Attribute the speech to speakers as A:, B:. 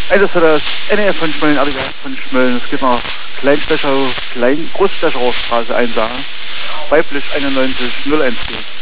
A: Das für das NEF von Schmölln, Abiga von Schmölln. Es geht nach Großstecheraustraße 1A. Weiblich 91 014.